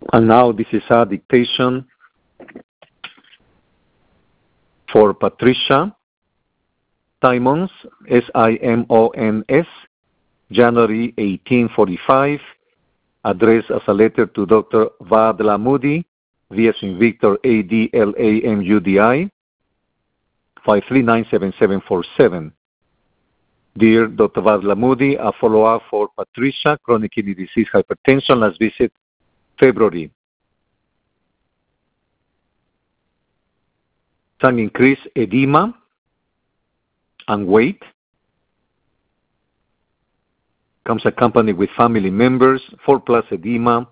And now this is a dictation for Patricia Simons, Simons, January 1845, addressed as a letter to Dr. Vadlamudi, V as in Victor, ADLAMUDI, 5397747. Dear Dr. Vadlamudi, a follow-up for Patricia, chronic kidney disease, hypertension, last visit February. Some increased edema and weight. Comes accompanied with family members, 4+ edema.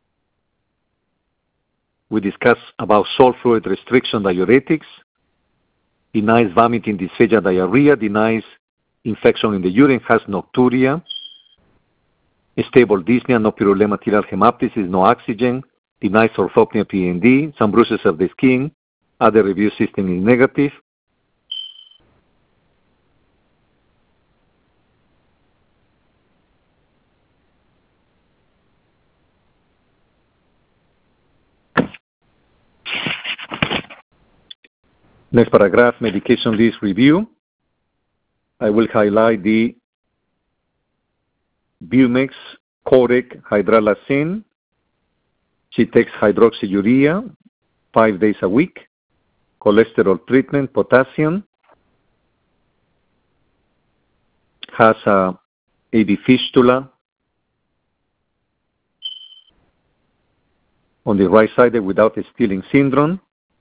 We discuss about salt fluid restriction, diuretics. Denies vomiting, dysphagia, diarrhea. Denies infection in the urine, has nocturia. Stable dyspnea, no pyrolema material hemoptysis, no oxygen. Denies orthopnea, PND. Some bruises of the skin. Other review system is negative. Next paragraph, medication list review. I will highlight the Bumex, Corec, hydralazine. She takes hydroxyurea 5 days a week. Cholesterol treatment, potassium. Has a AV fistula on the right side without a Stilling syndrome.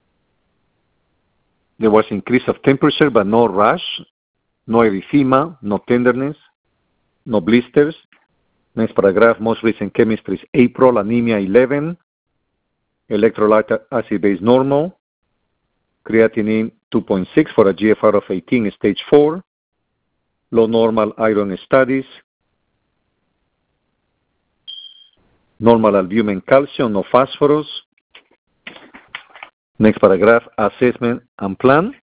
There was increase of temperature, but no rash, no erythema, no tenderness, no blisters. Next paragraph, most recent chemistry is April, anemia 11, electrolyte acid base normal, creatinine 2.6 for a GFR of 18, stage 4, low normal iron studies, normal albumin calcium, no phosphorus. Next paragraph, assessment and plan.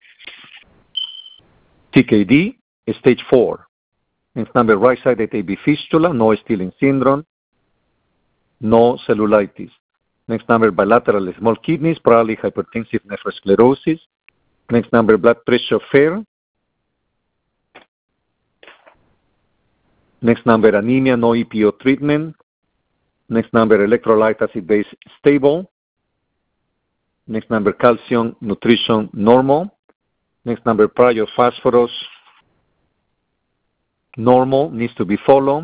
TKD, stage 4. Next number, right-sided AV fistula, no Stilling syndrome, no cellulitis. Next number, bilateral small kidneys, probably hypertensive nephrosclerosis. Next number, blood pressure fair. Next number, anemia, no EPO treatment. Next number, electrolyte acid base stable. Next number, calcium, nutrition, normal. Next number, prior phosphorus, normal, needs to be followed.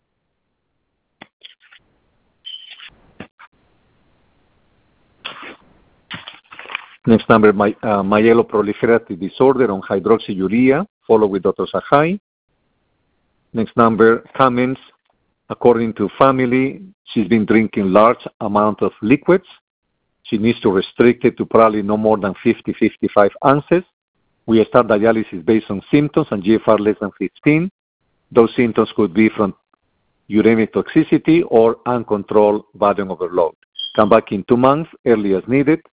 Next number, myeloproliferative disorder on hydroxyurea, followed with Dr. Sahai. Next number, comments, according to family, she's been drinking large amount of liquids. She needs to restrict it to probably no more than 50-55 ounces. We start dialysis based on symptoms and GFR less than 15. Those symptoms could be from uremic toxicity or uncontrolled volume overload. Come back in 2 months, early as needed.